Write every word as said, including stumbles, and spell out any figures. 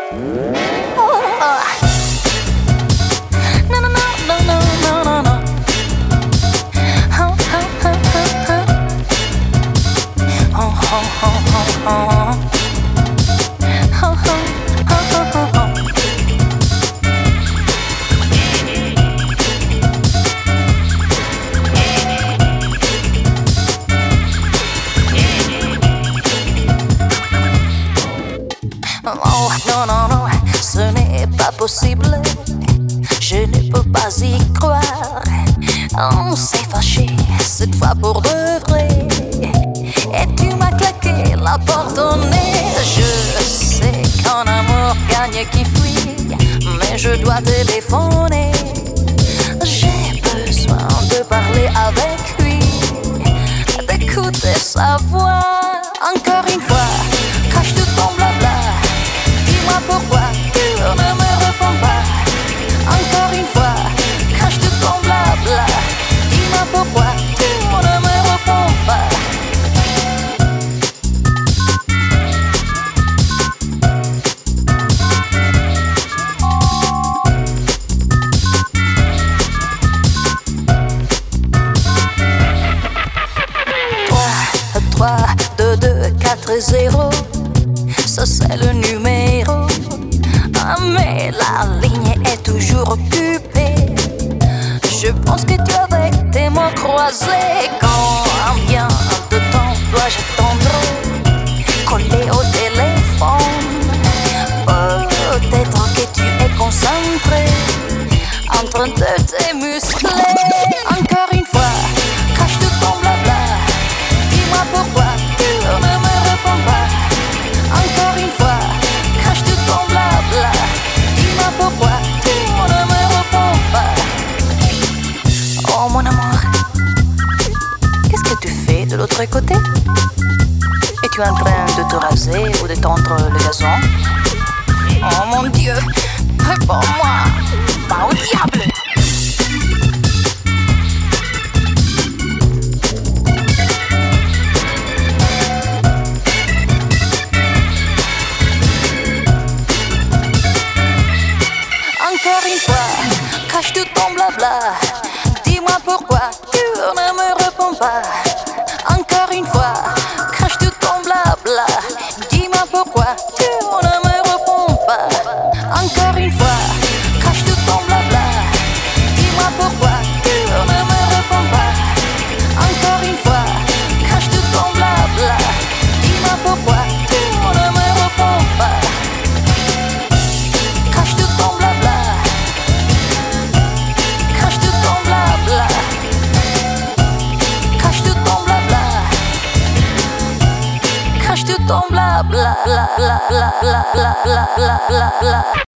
No, no, no, no, no, no, no, no. Oh, oh, oh, oh, oh. Oh, oh, oh, oh, oh. Oh, oh, oh, oh, oh. Oh, non, non, non, ce n'est pas possible. Je ne peux pas y croire. On s'est fâché cette fois pour de vrai. Et tu m'as claqué la porte au nez. Je sais qu'un amour gagne qui fuit, mais je dois téléphoner. J'ai besoin de parler avec lui, d'écouter sa voix. Encore une fois, cache tout ton blabla. Dis-moi pourquoi tu ne me réponds pas. Encore une fois, cache tout ton blabla. Dis-moi pourquoi tu ne me réponds pas. trois, deux, deux, quatre, zéro. Ça c'est le numéro. Ah, mais la ligne est toujours occupée. Je pense que tu es avec tes mots croisés. Combien de temps dois-je attendre, collé au téléphone? Peut-être que tu es concentré, en train de te muscler. Encore une fois, cache tout ton blabla. Dis-moi pourquoi tu ne me réponds pas. Encore une fois, cache tout ton blabla. Dis-moi pourquoi tu ne me réponds pas. Oh mon amour, qu'est-ce que tu fais de l'autre côté? Es-tu en train de te raser ou de tendre le gazon? Oh mon Dieu, réponds-moi, va au diable! Encore une fois, cache tout ton blabla. Dis-moi pourquoi tu ne me réponds pas. Encore une fois, cache tout ton blabla. Dis-moi pourquoi tu ne me réponds pas. Encore une fois, cache tout ton blabla. Dis-moi pourquoi tu ne me réponds pas. Encore une fois, cache tout ton blabla. Dis-moi pourquoi tu ne me réponds pas. Cache tout ton blabla. Cache tout ton blabla. Cache tout ton blabla. Cache tout ton blabla.